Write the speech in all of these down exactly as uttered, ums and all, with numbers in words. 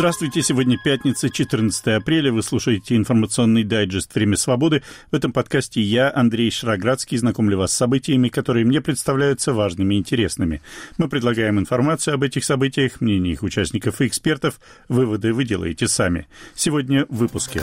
Здравствуйте, сегодня пятница, четырнадцатое апреля. Вы слушаете информационный дайджест «Время свободы». В этом подкасте я, Андрей Шароградский, знакомлю вас с событиями, которые мне представляются важными и интересными. Мы предлагаем информацию об этих событиях, мнения их участников и экспертов. Выводы вы делаете сами. Сегодня в выпуске.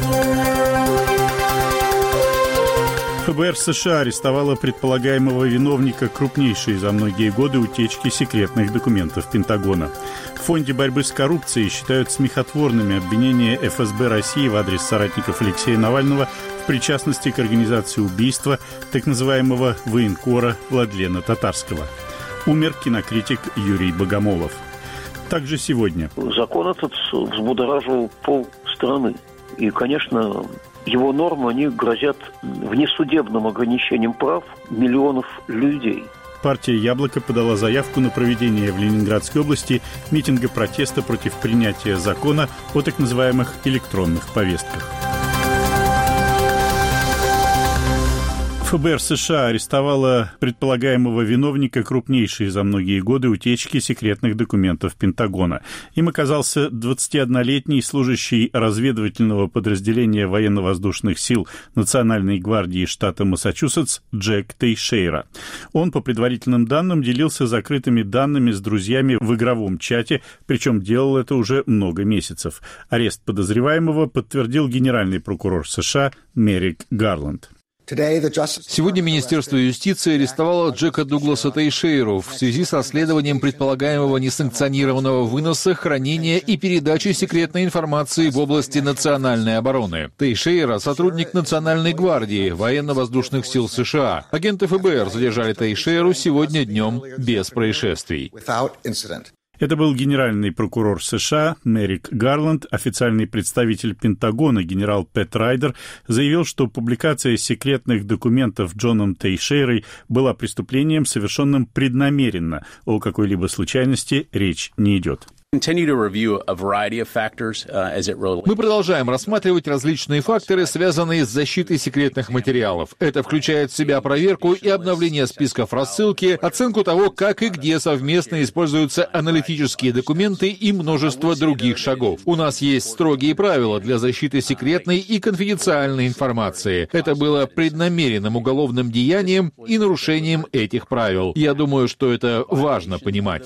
ФБР США арестовало предполагаемого виновника крупнейшей за многие годы утечки секретных документов Пентагона. В Фонде борьбы с коррупцией считают смехотворными обвинения эф эс бэ России в адрес соратников Алексея Навального в причастности к организации убийства так называемого военкора Владлена Татарского. Умер кинокритик Юрий Богомолов. Также сегодня. Закон этот взбудоражил полстраны. И, конечно, его нормы, они грозят внесудебным ограничением прав миллионов людей. Партия «Яблоко» подала заявку на проведение в Ленинградской области митинга протеста против принятия закона о так называемых электронных повестках. ФБР США арестовало предполагаемого виновника крупнейшей за многие годы утечки секретных документов Пентагона. Им оказался двадцатиоднолетний служащий разведывательного подразделения военно-воздушных сил Национальной гвардии штата Массачусетс Джек Тейшейра. Он, по предварительным данным, делился закрытыми данными с друзьями в игровом чате, причем делал это уже много месяцев. Арест подозреваемого подтвердил генеральный прокурор США Мерик Гарланд. Сегодня Министерство юстиции арестовало Джека Дугласа Тейшейру в связи с расследованием предполагаемого несанкционированного выноса, хранения и передачи секретной информации в области национальной обороны. Тейшейра — сотрудник Национальной гвардии военно-воздушных сил США. Агенты эф бэ эр задержали Тейшейру сегодня днем без происшествий. Это был генеральный прокурор США Мерик Гарланд. Официальный представитель Пентагона генерал Пэт Райдер заявил, что публикация секретных документов Джоном Тейшейрой была преступлением, совершенным преднамеренно. О какой-либо случайности речь не идет. Мы продолжаем рассматривать различные факторы, связанные с защитой секретных материалов. Это включает в себя проверку и обновление списков рассылки, оценку того, как и где совместно используются аналитические документы и множество других шагов. У нас есть строгие правила для защиты секретной и конфиденциальной информации. Это было преднамеренным уголовным деянием и нарушением этих правил. Я думаю, что это важно понимать.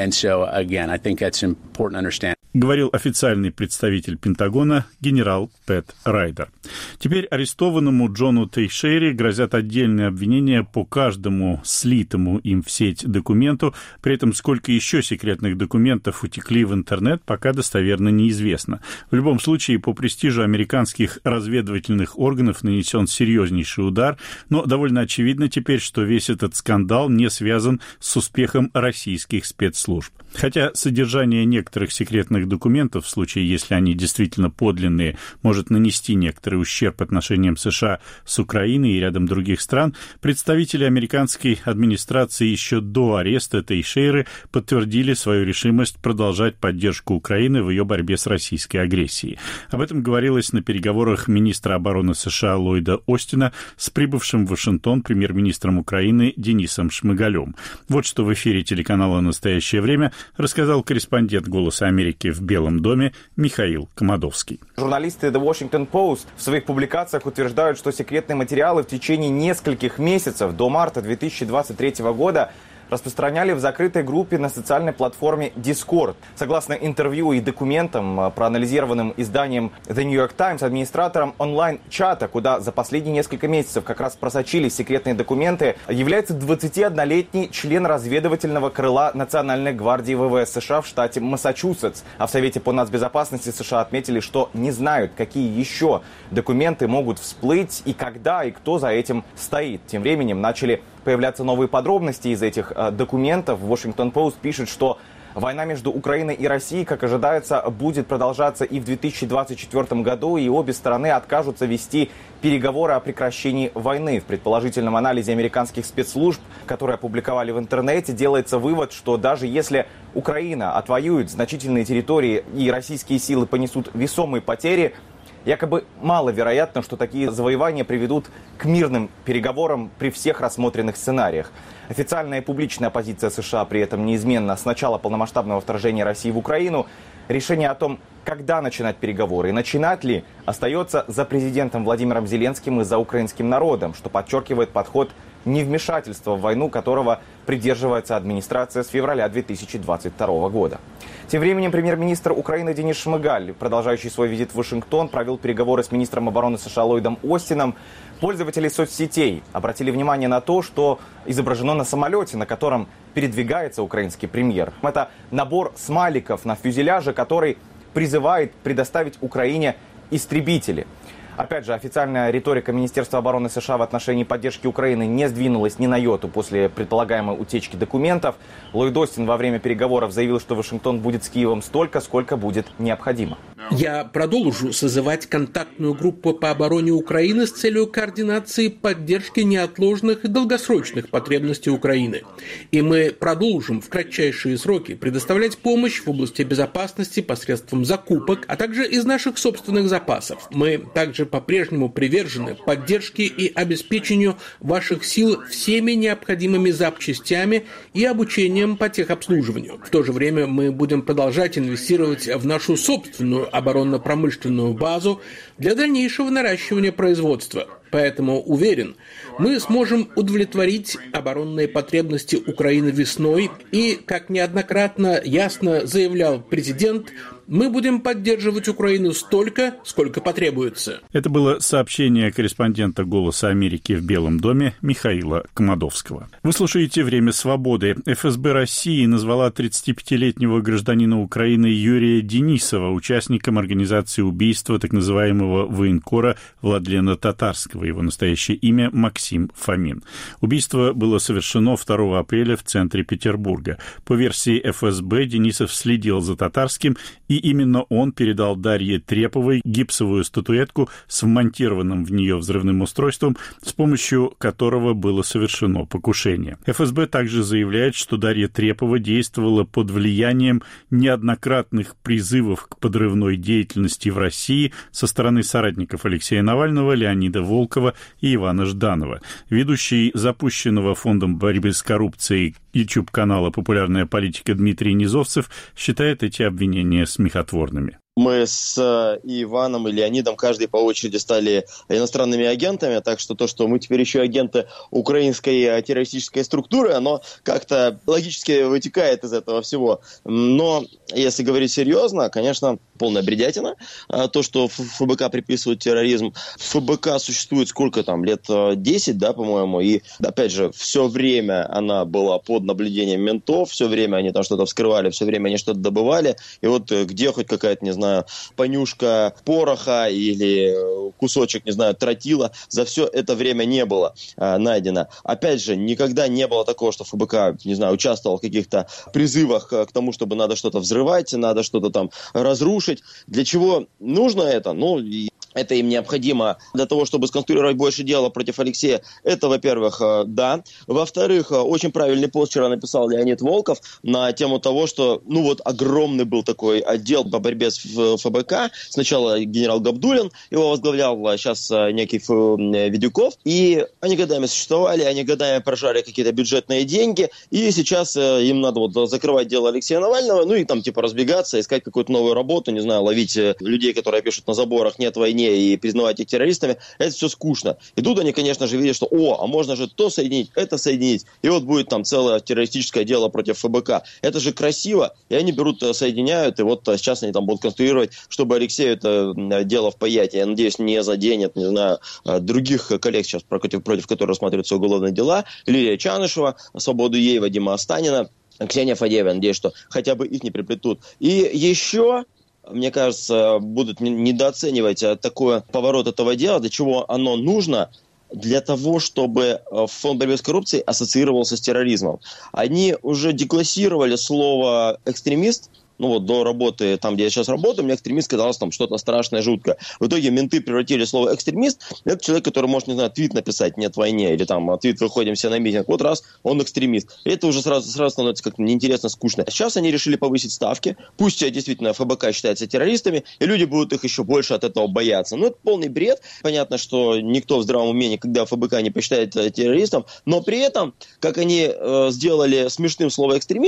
Говорил официальный представитель Пентагона генерал Пэт Райдер. Теперь арестованному Джону Тейшейре грозят отдельные обвинения по каждому слитому им в сеть документу. При этом сколько еще секретных документов утекли в интернет, пока достоверно неизвестно. В любом случае, по престижу американских разведывательных органов нанесен серьезнейший удар, но довольно очевидно теперь, что весь этот скандал не связан с успехом российских спецслужб. Хотя содержание некоторых секретных документов, в случае, если они действительно подлинные, может нанести некоторый ущерб отношениям США с Украиной и рядом других стран, представители американской администрации еще до ареста Тейшейры подтвердили свою решимость продолжать поддержку Украины в ее борьбе с российской агрессией. Об этом говорилось на переговорах министра обороны США Ллойда Остина с прибывшим в Вашингтон премьер-министром Украины Денисом Шмыгалем. Вот что в эфире телеканала «Настоящее время» рассказал корреспондент «Голоса Америки» в Белом доме Михаил Комадовский. Журналисты The Washington Post в своих публикациях утверждают, что секретные материалы в течение нескольких месяцев до марта две тысячи двадцать третьего года распространяли в закрытой группе на социальной платформе Discord. Согласно интервью и документам, проанализированным изданием The New York Times, администратором онлайн-чата, куда за последние несколько месяцев как раз просочились секретные документы, является двадцатиоднолетний член разведывательного крыла Национальной гвардии вэ вэ эс США в штате Массачусетс. А в Совете по нацбезопасности США отметили, что не знают, какие еще документы могут всплыть и когда, и кто за этим стоит. Тем временем начали появляться новые подробности из этих э, документов. Washington Post пишет, что война между Украиной и Россией, как ожидается, будет продолжаться и в две тысячи двадцать четвёртом году, и обе стороны откажутся вести переговоры о прекращении войны. В предположительном анализе американских спецслужб, которые опубликовали в интернете, делается вывод, что даже если Украина отвоюет значительные территории и российские силы понесут весомые потери, якобы маловероятно, что такие завоевания приведут к мирным переговорам при всех рассмотренных сценариях. Официальная и публичная позиция США при этом неизменна с начала полномасштабного вторжения России в Украину. Решение о том, когда начинать переговоры и начинать ли, остается за президентом Владимиром Зеленским и за украинским народом, что подчеркивает подход невмешательства в войну, которого придерживается администрация с февраля две тысячи двадцать второго года. Тем временем премьер-министр Украины Денис Шмыгаль, продолжающий свой визит в Вашингтон, провел переговоры с министром обороны США Ллойдом Остином. Пользователи соцсетей обратили внимание на то, что изображено на самолете, на котором передвигается украинский премьер. Это набор смайликов на фюзеляже, который призывает предоставить Украине истребители. Опять же, официальная риторика Министерства обороны США в отношении поддержки Украины не сдвинулась ни на йоту после предполагаемой утечки документов. Ллойд Остин во время переговоров заявил, что Вашингтон будет с Киевом столько, сколько будет необходимо. Я продолжу созывать контактную группу по обороне Украины с целью координации поддержки неотложных и долгосрочных потребностей Украины. И мы продолжим в кратчайшие сроки предоставлять помощь в области безопасности посредством закупок, а также из наших собственных запасов. Мы также по-прежнему привержены поддержке и обеспечению ваших сил всеми необходимыми запчастями и обучением по техобслуживанию. В то же время мы будем продолжать инвестировать в нашу собственную оборонно-промышленную базу для дальнейшего наращивания производства. Поэтому уверен, мы сможем удовлетворить оборонные потребности Украины весной и, как неоднократно ясно заявлял президент, мы будем поддерживать Украину столько, сколько потребуется. Это было сообщение корреспондента «Голоса Америки» в Белом доме Михаила Комадовского. Вы слушаете «Время свободы». эф эс бэ России назвала тридцатипятилетнего гражданина Украины Юрия Денисова участником организации убийства так называемого военкора Владлена Татарского. Его настоящее имя Максим Фомин. Убийство было совершено второго апреля в центре Петербурга. По версии эф эс бэ, Денисов следил за Татарским, и именно он передал Дарье Треповой гипсовую статуэтку с вмонтированным в нее взрывным устройством, с помощью которого было совершено покушение. эф эс бэ также заявляет, что Дарья Трепова действовала под влиянием неоднократных призывов к подрывной деятельности в России со стороны соратников Алексея Навального, Леонида Волкова и Ивана Жданова. Ведущий запущенного Фондом борьбы с коррупцией YouTube-канала «Популярная политика» Дмитрий Низовцев считает эти обвинения смехотворными. Мы с Иваном и Леонидом каждый по очереди стали иностранными агентами, так что то, что мы теперь еще агенты украинской террористической структуры, оно как-то логически вытекает из этого всего. Но если говорить серьезно, конечно, полная бредятина. То, что эф бэ ка приписывают терроризм. эф бэ ка существует сколько там, лет десять, да, по-моему, и, опять же, все время она была под наблюдением ментов, все время они там что-то вскрывали, все время они что-то добывали, и вот где хоть какая-то, не знаю, понюшка пороха или кусочек, не знаю, тротила, за все это время не было а, найдено. Опять же, никогда не было такого, что эф бэ ка, не знаю, участвовал в каких-то призывах к тому, чтобы надо что-то взрывать, надо что-то там разрушить. Для чего нужно это? Ну, это им необходимо для того, чтобы сконструировать больше дела против Алексея. Это, во-первых, да. Во-вторых, очень правильный пост вчера написал Леонид Волков на тему того, что, ну вот, огромный был такой отдел по борьбе с эф бэ ка. Сначала генерал Габдуллин, его возглавлял, сейчас некий Видюков. И они годами существовали, они годами прожали какие-то бюджетные деньги. И сейчас им надо вот закрывать дело Алексея Навального, ну и там типа разбегаться, искать какую-то новую работу, не знаю, ловить людей, которые пишут на заборах «нет войны», и признавать их террористами, это все скучно. И тут они, конечно же, видят, что о, а можно же то соединить, это соединить, и вот будет там целое террористическое дело против эф бэ ка. Это же красиво, и они берут, соединяют, и вот сейчас они там будут конструировать, чтобы Алексею это дело впаять. Я надеюсь, не заденет, не знаю, других коллег сейчас, против, против которых рассматриваются уголовные дела, Лилия Чанышева, свободу ей, Вадима Останина, Ксения Фадеева, надеюсь, что хотя бы их не приплетут. И еще... Мне кажется, будут недооценивать такой поворот этого дела, для чего оно нужно, для того, чтобы Фонд борьбы с коррупцией ассоциировался с терроризмом. Они уже деклассировали слово «экстремист». Ну вот до работы, там, где я сейчас работаю, мне экстремист казалось там что-то страшное, жуткое. В итоге менты превратили слово «экстремист». Это человек, который может, не знаю, твит написать «нет войне», или там твит «выходим все на митинг». Вот раз, он экстремист. И это уже сразу, сразу становится как-то неинтересно, скучно. Сейчас они решили повысить ставки. Пусть действительно эф бэ ка считается террористами, и люди будут их еще больше от этого бояться. Ну, это полный бред. Понятно, что никто в здравом уме никогда эф бэ ка не посчитает террористом, но при этом, как они э, сделали смешным слово «экстремизм»,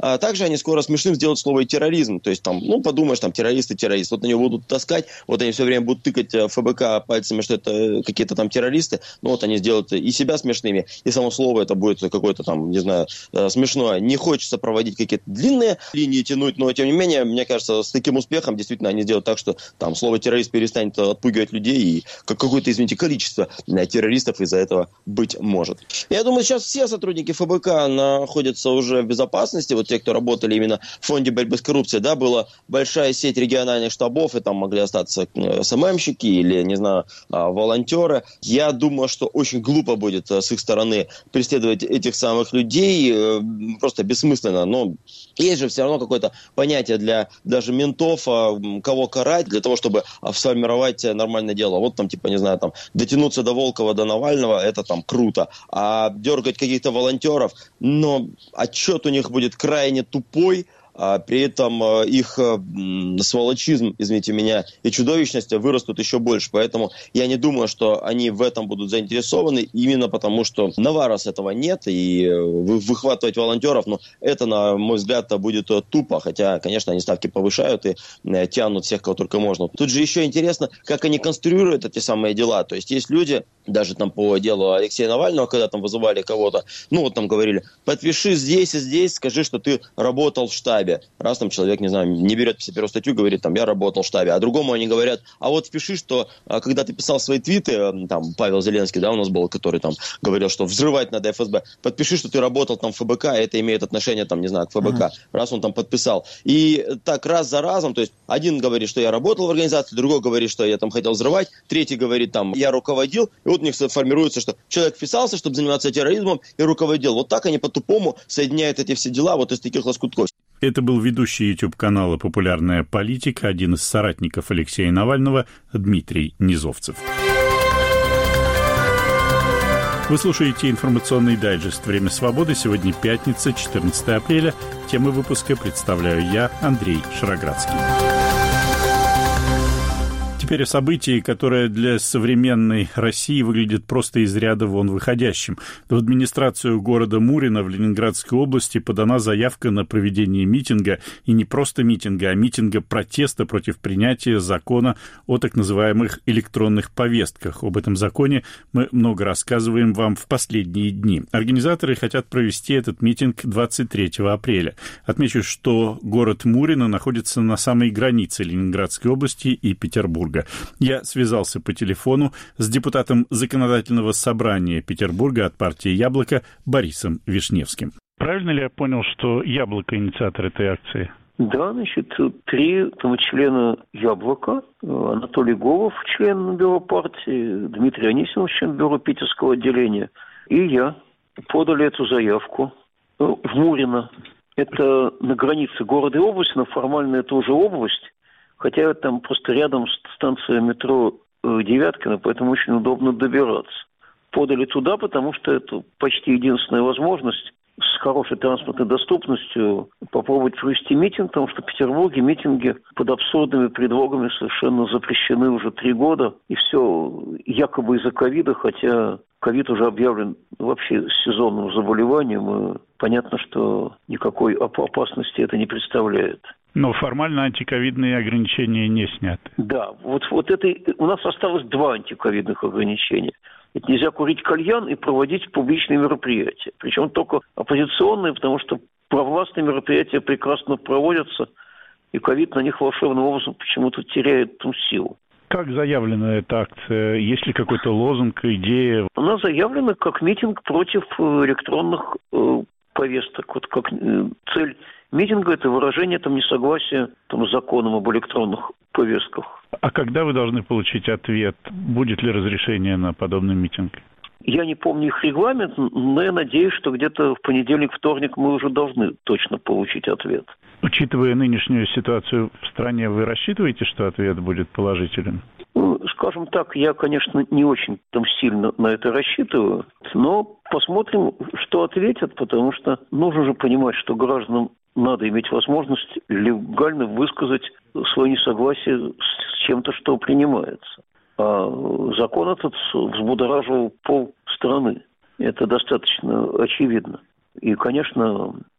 А также они скоро смешным сделают слово терроризм. То есть там, ну, подумаешь, там, террористы, террорист. Вот на него будут таскать, вот они все время будут тыкать эф бэ ка пальцами, что это какие-то там террористы. Ну, вот они сделают и себя смешными, и само слово это будет какое-то там, не знаю, смешное. Не хочется проводить какие-то длинные линии тянуть, но, тем не менее, мне кажется, с таким успехом действительно они сделают так, что там слово террорист перестанет отпугивать людей, и какое-то, извините, количество террористов из-за этого быть может. Я думаю, сейчас все сотрудники эф бэ ка находятся уже в безопасности. Вот те, кто работали именно в фонде борьбы с коррупцией, да, была большая сеть региональных штабов, и там могли остаться эс эм эм-щики или, не знаю, волонтеры. Я думаю, что очень глупо будет с их стороны преследовать этих самых людей, просто бессмысленно. Но есть же все равно какое-то понятие для даже ментов, кого карать, для того, чтобы сформировать нормальное дело. Вот там, типа, не знаю, там, дотянуться до Волкова, до Навального, это там круто. А дергать каких-то волонтеров, но отчет у них будет крайне тупой, а при этом их сволочизм, извините меня, и чудовищность вырастут еще больше. Поэтому я не думаю, что они в этом будут заинтересованы, именно потому, что на Варос этого нет, и выхватывать волонтеров, ну, это, на мой взгляд, будет тупо. Хотя, конечно, они ставки повышают и тянут всех, кого только можно. Тут же еще интересно, как они конструируют эти самые дела. То есть есть люди, даже там по делу Алексея Навального, когда там вызывали кого-то, ну, вот там говорили, подпиши здесь и здесь, скажи, что ты работал в штабе. Раз там человек, не знаю, не берет пятьдесят первую статью, говорит, там, я работал в штабе. А другому они говорят, а вот впиши, что когда ты писал свои твиты, там, Павел Зеленский, да, у нас был, который там говорил, что взрывать надо эф эс бэ, подпиши, что ты работал там в эф бэ ка, и это имеет отношение, там, не знаю, к эф бэ ка. Mm-hmm. Раз он там подписал. И так раз за разом, то есть один говорит, что я работал в организации, другой говорит, что я там хотел взрывать, третий говорит, там, я руководил, и вот у них формируется, что человек вписался, чтобы заниматься терроризмом, и руководил. Вот так они по-тупому соединяют эти все дела вот из таких лоскутков. Это был ведущий YouTube-канала «Популярная политика», один из соратников Алексея Навального, Дмитрий Низовцев. Вы слушаете информационный дайджест «Время свободы». Сегодня пятница, четырнадцатое апреля. Темы выпуска представляю я, Андрей Шароградский. Теперь о событии, которое для современной России выглядит просто из ряда вон выходящим. В администрацию города Мурино в Ленинградской области подана заявка на проведение митинга, и не просто митинга, а митинга протеста против принятия закона о так называемых электронных повестках. Об этом законе мы много рассказываем вам в последние дни. Организаторы хотят провести этот митинг двадцать третьего апреля. Отмечу, что город Мурино находится на самой границе Ленинградской области и Петербурга. Я связался по телефону с депутатом Законодательного собрания Петербурга от партии «Яблоко» Борисом Вишневским. Правильно ли я понял, что «Яблоко» инициатор этой акции? Да, значит, три там, члена «Яблока», Анатолий Голов, член бюро партии, Дмитрий Анисимов, член бюро питерского отделения, и я подали эту заявку в Мурино. Это на границе города и области, но формально это уже область. Хотя там просто рядом станция метро Девяткино, поэтому очень удобно добираться. Подали туда, потому что это почти единственная возможность с хорошей транспортной доступностью попробовать провести митинг, потому что в Петербурге митинги под абсурдными предлогами совершенно запрещены уже три года. И все якобы из-за ковида, хотя ковид уже объявлен вообще сезонным заболеванием, и понятно, что никакой опасности это не представляет. Но формально антиковидные ограничения не сняты. Да, вот, вот это у нас осталось два антиковидных ограничения. Это нельзя курить кальян и проводить публичные мероприятия. Причем только оппозиционные, потому что провластные мероприятия прекрасно проводятся, и ковид на них волшебным образом почему-то теряет ту силу. Как заявлена эта акция? Есть ли какой-то лозунг, идея? Она заявлена как митинг против электронных э, повесток. Вот как э, цель митинга – это выражение там несогласия там, с законом об электронных повестках. А когда вы должны получить ответ? Будет ли разрешение на подобный митинг? Я не помню их регламент, но я надеюсь, что где-то в понедельник-вторник мы уже должны точно получить ответ. Учитывая нынешнюю ситуацию в стране, вы рассчитываете, что ответ будет положителен? Ну, скажем так, я, конечно, не очень там сильно на это рассчитываю, но посмотрим, что ответят, потому что нужно же понимать, что гражданам надо иметь возможность легально высказать свое несогласие с чем-то, что принимается. А закон этот взбудораживал полстраны. Это достаточно очевидно. И, конечно,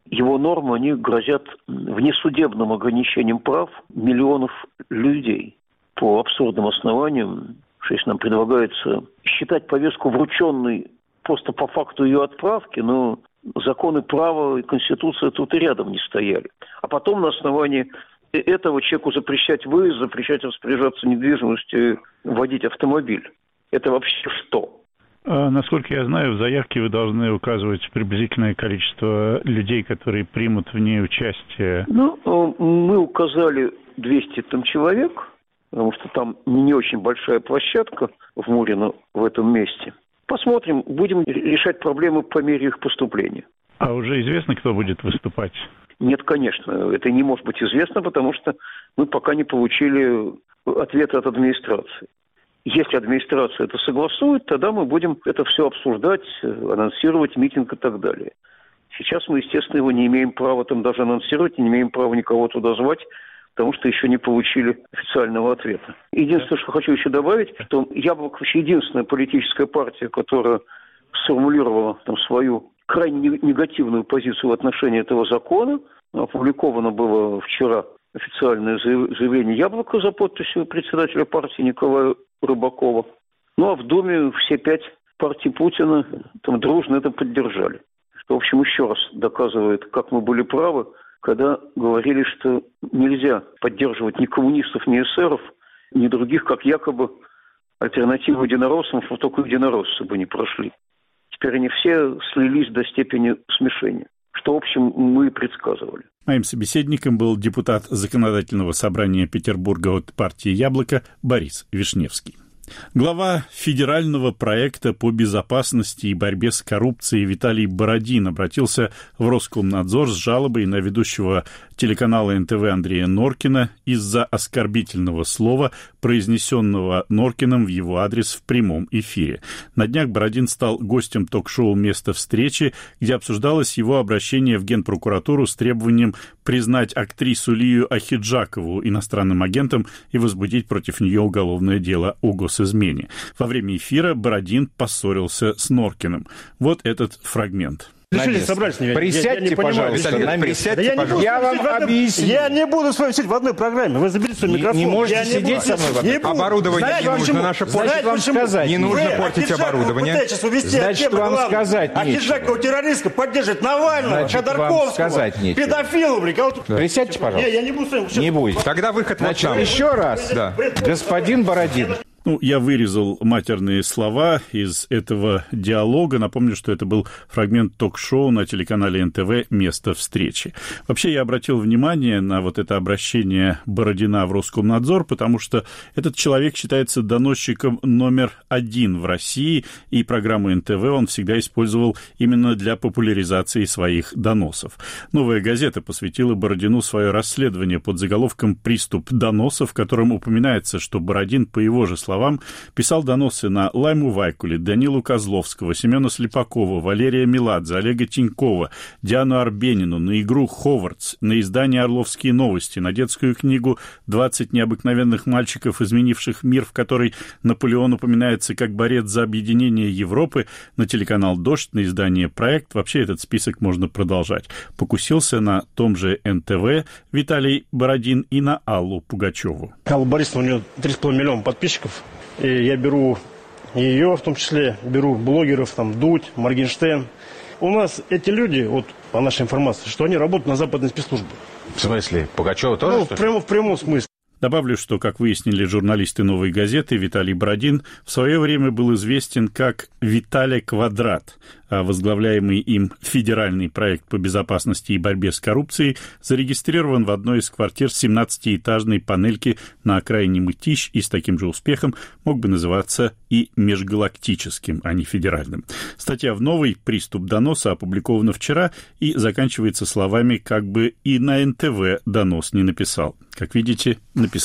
Его нормы, они грозят внесудебным ограничением прав миллионов людей по абсурдным основаниям. Что если нам предлагается считать повестку врученной просто по факту ее отправки, но законы права и Конституция тут и рядом не стояли. А потом на основании этого человеку запрещать выезд, запрещать распоряжаться недвижимостью, водить автомобиль. Это вообще что? А, насколько я знаю, в заявке вы должны указывать приблизительное количество людей, которые примут в ней участие. Ну, мы указали двести там человек, потому что там не очень большая площадка в Мурино в этом месте. Посмотрим, будем решать проблемы по мере их поступления. А уже известно, кто будет выступать? Нет, конечно, это не может быть известно, потому что мы пока не получили ответа от администрации. Если администрация это согласует, тогда мы будем это все обсуждать, анонсировать митинг и так далее. Сейчас мы, естественно, его не имеем права там даже анонсировать, не имеем права никого туда звать, потому что еще не получили официального ответа. Единственное, что хочу еще добавить, что Яблоко вообще единственная политическая партия, которая сформулировала там свою крайне негативную позицию в отношении этого закона. Опубликовано было вчера официальное заявление Яблока за подписью председателя партии Николая Рыбакова. Ну а в Думе все пять партий Путина там дружно это поддержали. Что, в общем, еще раз доказывает, как мы были правы, когда говорили, что нельзя поддерживать ни коммунистов, ни эсеров, ни других, как якобы альтернативу единороссам, что только единороссы бы не прошли. Теперь они все слились до степени смешения, что, в общем, мы и предсказывали. Моим собеседником был депутат Законодательного собрания Петербурга от партии «Яблоко» Борис Вишневский. Глава федерального проекта по безопасности и борьбе с коррупцией Виталий Бородин обратился в Роскомнадзор с жалобой на ведущего телеканала эн тэ вэ Андрея Норкина из-за оскорбительного слова, произнесенного Норкиным в его адрес в прямом эфире. На днях Бородин стал гостем ток-шоу «Место встречи», где обсуждалось его обращение в Генпрокуратуру с требованием признать актрису Лию Ахеджакову иностранным агентом и возбудить против нее уголовное дело о госизмене. Во время эфира Бородин поссорился с Норкиным. Вот этот фрагмент. Собрались, присядьте, пожалуйста, на место. Да я, пожалуйста. я вам объясню. Я не буду с вами сидеть в одной программе. Вы заберите свой микрофон. Не, не можете я сидеть не со мной в одной. Оборудование Знаете, не нужно почему? наше портить. Вам сказать. Не нужно Вы портить оборудование. Значит, вам сказать нечего. Ахеджакова террористка поддержит Навального, Ходорковского, педофилов. Присядьте, пожалуйста. Не, я не буду с вами. Не будете. Тогда выход вот там. Еще раз. Да. Господин Бородин. Ну, я вырезал матерные слова из этого диалога. Напомню, что это был фрагмент ток-шоу на телеканале эн тэ вэ «Место встречи». Вообще, я обратил внимание на вот это обращение Бородина в Роскомнадзор, потому что этот человек считается доносчиком номер один в России, и программу эн тэ вэ он всегда использовал именно для популяризации своих доносов. «Новая газета» посвятила Бородину свое расследование под заголовком «Приступ доносов», в котором упоминается, что Бородин, по его же словам, писал доносы на Лайму Вайкуле, Данилу Козловского, Семена Слепакова, Валерия Меладзе, Олега Тинькова, Диану Арбенину, на игру «Ховардс», на издание «Орловские новости», на детскую книгу «двадцать необыкновенных мальчиков, изменивших мир», в которой Наполеон упоминается как борец за объединение Европы, на телеканал «Дождь», на издание «Проект». Вообще этот список можно продолжать. Покусился на том же эн тэ вэ Виталий Бородин и на Аллу Пугачеву. Алла Борисовна, у нее три с половиной миллиона подписчиков. И я беру ее, в том числе, беру блогеров, там, Дудь, Моргенштерн. У нас эти люди, вот по нашей информации, что они работают на западной спецслужбе. В смысле? Пугачева тоже, ну, что ли? Прямо, в прямом смысле. Добавлю, что, как выяснили журналисты «Новой газеты», Виталий Бородин в свое время был известен как Виталя Квадрат, а возглавляемый им федеральный проект по безопасности и борьбе с коррупцией зарегистрирован в одной из квартир семнадцатиэтажной панельки на окраине Мытищ и с таким же успехом мог бы называться и межгалактическим, а не федеральным. Статья в «Новой» «Приступ доноса» опубликована вчера и заканчивается словами «как бы и на эн тэ вэ донос не написал». Как видите, написал.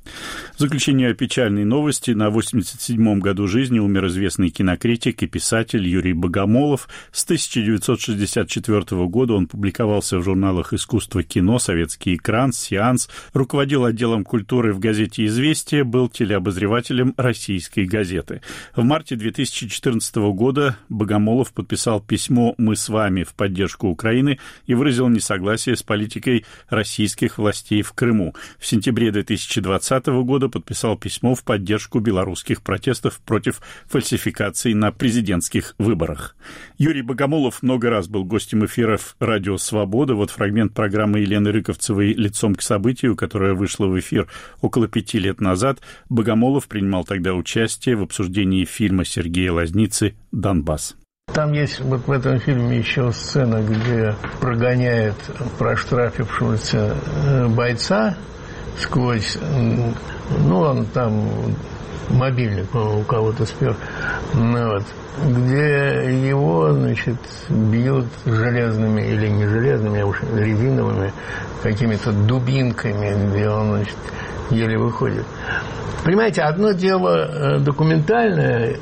В заключение о печальной новости. На восемьдесят седьмом году жизни умер известный кинокритик и писатель Юрий Богомолов. С тысяча девятьсот шестьдесят четвёртого года он публиковался в журналах «Искусство кино», «Советский экран», «Сеанс», руководил отделом культуры в газете «Известия», был телеобозревателем «Российской газеты». В марте две тысячи четырнадцатого года Богомолов подписал письмо «Мы с вами» в поддержку Украины и выразил несогласие с политикой российских властей в Крыму. В сентябре две тысячи двадцатого года подписал письмо в поддержку белорусских протестов против фальсификаций на президентских выборах. Юрий Богомолов много раз был гостем эфиров «Радио Свобода». Вот фрагмент программы Елены Рыковцевой «Лицом к событию», которая вышла в эфир около пяти лет назад. Богомолов принимал тогда участие в обсуждении фильма Сергея Лазницы «Донбасс». Там есть вот в этом фильме еще сцена, где прогоняет проштрафившегося бойца сквозь, ну, он там мобильник, по-моему, у кого-то спер, ну, вот, где его, значит, бьют железными или не железными, а уж резиновыми какими-то дубинками, где он, значит, еле выходит. Понимаете, одно дело документальное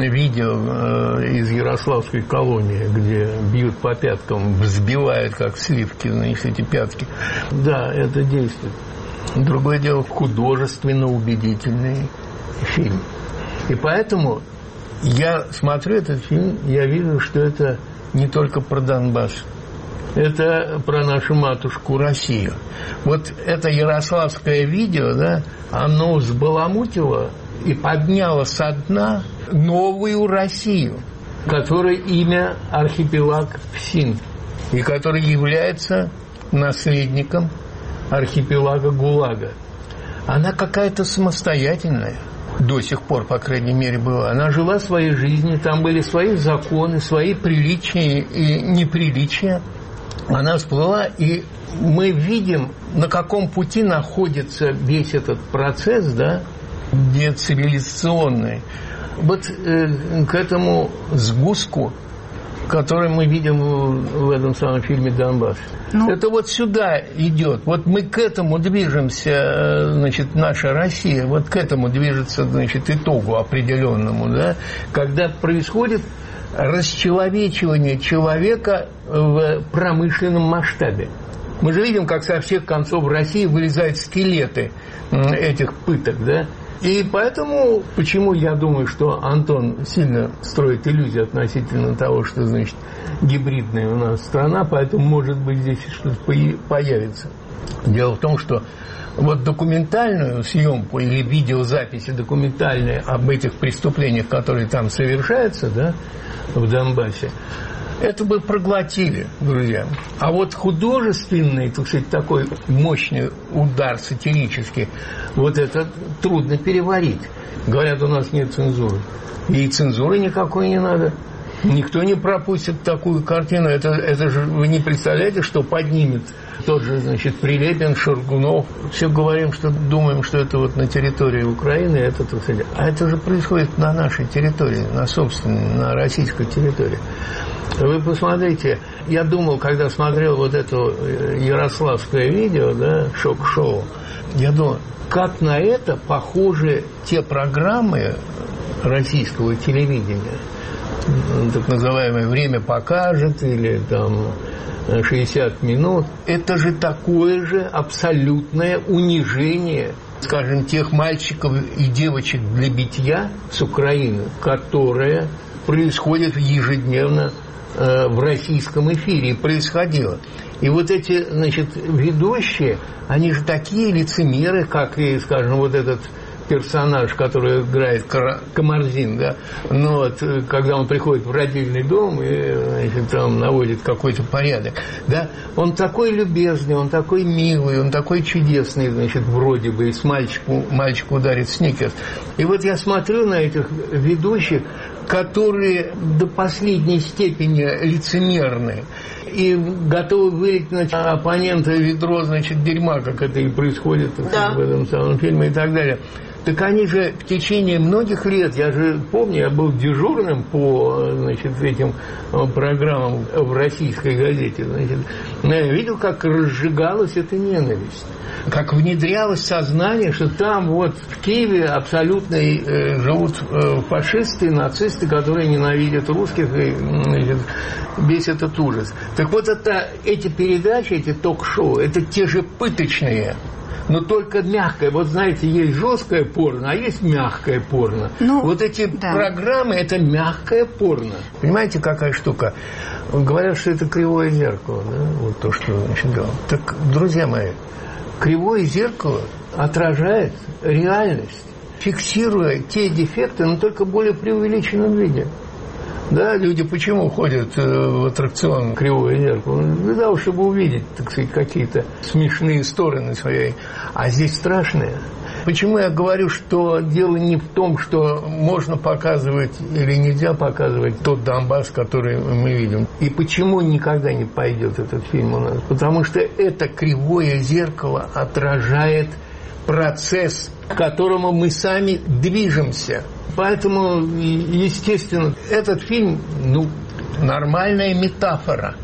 видео из Ярославской колонии, где бьют по пяткам, взбивают как сливки, значит, эти пятки. Да, это действует. Другое дело художественно убедительный фильм. И поэтому я смотрю этот фильм, я вижу, что это не только про Донбасс. Это про нашу матушку Россию. Вот это ярославское видео, да, оно взбаламутило и подняло со дна новую Россию, которой имя архипелаг Псин, и который является наследником архипелага ГУЛАГа. Она какая-то самостоятельная. До сих пор, по крайней мере, была. Она жила своей жизнью, там были свои законы, свои приличия и неприличия. Она всплыла, и мы видим, на каком пути находится весь этот процесс, да, децивилизационный. Вот э, к этому сгустку, который мы видим в, в этом самом фильме «Донбасс». Ну, это вот сюда идет. Вот мы к этому движемся, значит, наша Россия, вот к этому движется, значит, итогу определенному, да, когда происходит расчеловечивание человека в промышленном масштабе. Мы же видим, как со всех концов России вылезают скелеты этих пыток, да. И поэтому, почему я думаю, что Антон сильно строит иллюзии относительно того, что, значит, гибридная у нас страна, поэтому, может быть, здесь что-то появится. Дело в том, что вот документальную съемку или видеозаписи документальные об этих преступлениях, которые там совершаются, да, в Донбассе, это бы проглотили, друзья. А вот художественный, так сказать, такой мощный удар сатирический, вот это трудно переварить. Говорят, у нас нет цензуры. И цензуры никакой не надо. Никто не пропустит такую картину. Это, это же вы не представляете, что поднимет тот же, значит, Прилепин, Шаргунов. Все говорим, что думаем, что это вот на территории Украины. Это, так сказать, а это же происходит на нашей территории, на собственной, на российской территории. Вы посмотрите, я думал, когда смотрел вот это ярославское видео, да, шок-шоу, я думал, как на это похожи те программы российского телевидения, так называемое «Время покажет» или там шестьдесят минут. Это же такое же абсолютное унижение, скажем, тех мальчиков и девочек для битья с Украины, которое происходит ежедневно в российском эфире, и происходило. И вот эти, значит, ведущие, они же такие лицемеры, как и, скажем, вот этот персонаж, который играет Камарзин, да, но вот, когда он приходит в родильный дом и, значит, там наводит какой-то порядок, да, он такой любезный, он такой милый, он такой чудесный, значит, вроде бы, и с мальчику, мальчику ударит сникерс. И вот я смотрю на этих ведущих, которые до последней степени лицемерны и готовы вылить на оппонента ведро, значит, дерьма, как это и происходит, да, в этом самом фильме и так далее. Так они же в течение многих лет, я же помню, я был дежурным по, значит, этим программам в российской газете, значит, но я видел, как разжигалась эта ненависть, как внедрялось сознание, что там вот в Киеве абсолютно э, живут э, фашисты, нацисты, которые ненавидят русских, и, значит, весь этот ужас. Так вот, это, эти передачи, эти ток-шоу, это те же пыточные, но только мягкое. Вот знаете, есть жесткое порно, а есть мягкое порно. Ну, вот эти да. программы – это мягкое порно. Понимаете, какая штука? Говорят, что это кривое зеркало, да? Вот то, что значит, говорил. Так, друзья мои, кривое зеркало отражает реальность, фиксируя те дефекты, но только в более преувеличенном виде. Да, люди почему ходят в аттракцион «Кривое зеркало»? Для того, чтобы увидеть, так сказать, какие-то смешные стороны своей. А здесь страшные. Почему я говорю, что дело не в том, что можно показывать или нельзя показывать тот Донбасс, который мы видим. И почему никогда не пойдет этот фильм у нас? Потому что это кривое зеркало отражает процесс, к которому мы сами движемся. Поэтому, естественно, этот фильм, ну, нормальная метафора.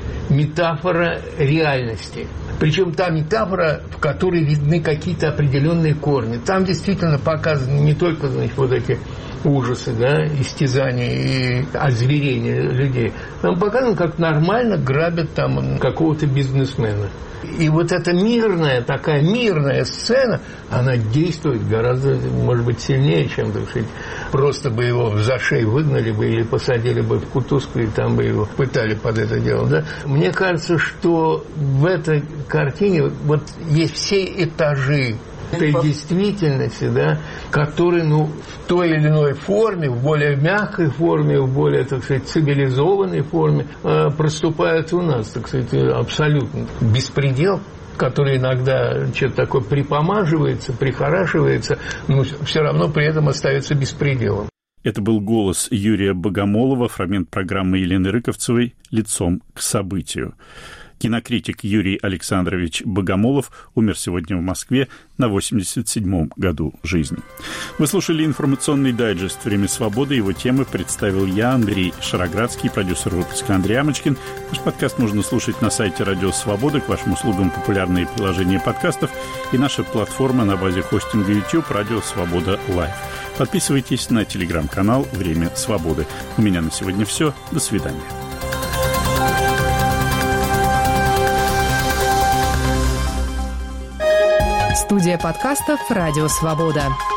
Метафора реальности. Причем та метафора, в которой видны какие-то определенные корни. Там действительно показаны не только, значит, вот эти ужасы, да, истязания и озверения людей. Там показано, как нормально грабят там какого-то бизнесмена. И вот эта мирная, такая мирная сцена, она действует гораздо, может быть, сильнее, чем, так сказать, просто бы его за шею выгнали бы или посадили бы в кутузку, и там бы его пытали под это дело. Да? Мне кажется, что в этой картине вот есть все этажи этой действительности, да, которые, ну, в той или иной форме, в более мягкой форме, в более, так сказать, цивилизованной форме э, проступают у нас, так сказать, абсолютно. Беспредел, который иногда что-то такое припомаживается, прихорашивается, но все равно при этом остается беспределом. Это был голос Юрия Богомолова, фрагмент программы Елены Рыковцевой «Лицом к событию». Кинокритик Юрий Александрович Богомолов умер сегодня в Москве на восемьдесят седьмом году жизни. Вы слушали информационный дайджест «Время свободы». Его темы представил я, Андрей Шароградский, продюсер выпуска Андрей Амочкин. Наш подкаст можно слушать на сайте Радио Свобода. К вашим услугам популярные приложения подкастов и наша платформа на базе хостинга YouTube «Радио Свобода Лайв». Подписывайтесь на телеграм-канал «Время свободы». У меня на сегодня все. До свидания. Студия подкастов «Радио Свобода».